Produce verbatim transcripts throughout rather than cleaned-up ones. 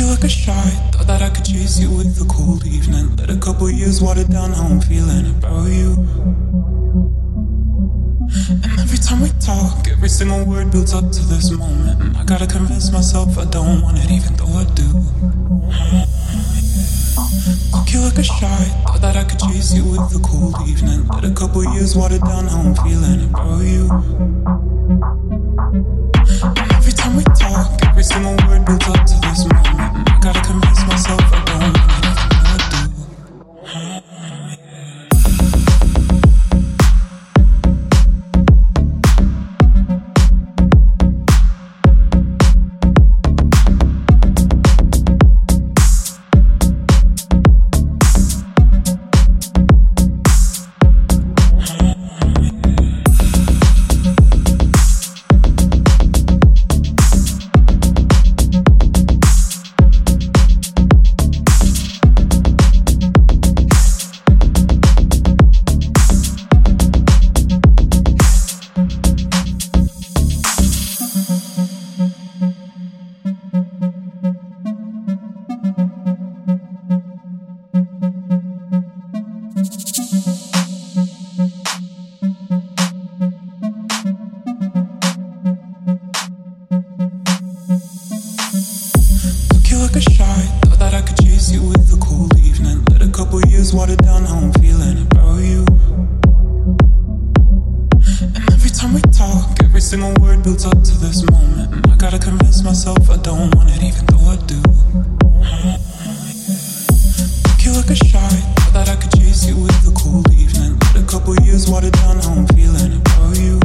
you like a shot. Thought that I could chase you with a cold evening. Let a couple years water down how I'm feeling about you. And every time we talk, every single word builds up to this moment. And I gotta convince myself I don't want it, even though I do. Took you like a shot. Thought that I could chase you with a cold evening. Let a couple years water down how I'm feeling about you. And every time we talk, every single word builds up to this moment. And I gotta convince myself I don't want it, even though I do. A shot, thought that I could chase you with a cold evening. Let a couple years water down how I'm feeling about you. And every time we talk, every single word builds up to this moment. And I gotta convince myself I don't want it, even though I do. Took you like a shot, thought that I could chase you with a cold evening. Let a couple years water down how I'm feeling about you.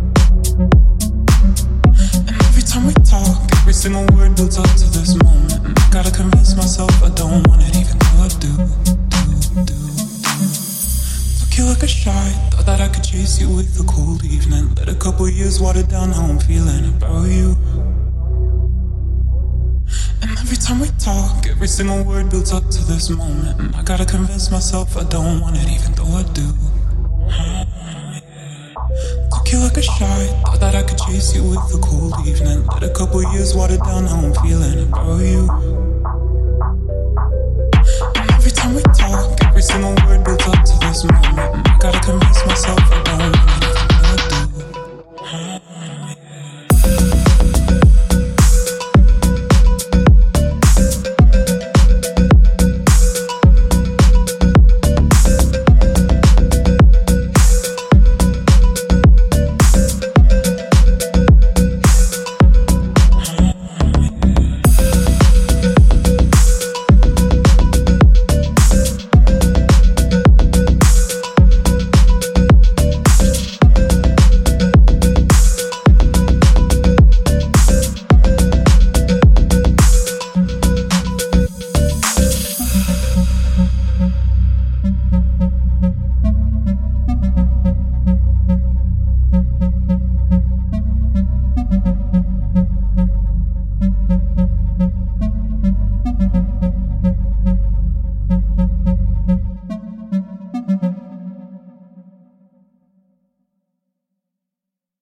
And every time we talk, every single word builds up to this moment. And I gotta convince myself I don't want it, even though I do, do, do, do. Took you like a shot, thought that I could chase you with a cold evening. Let a couple years water down how I'm feeling about you. And every time we talk, every single word builds up to this moment. And I gotta convince myself I don't want it, even though I do. Took you like a shot, thought that I could chase you with a cold evening. Let a couple years water down how I'm feeling about you. And every time we talk, every single word builds up to this moment. And I gotta convince myself I don't want it.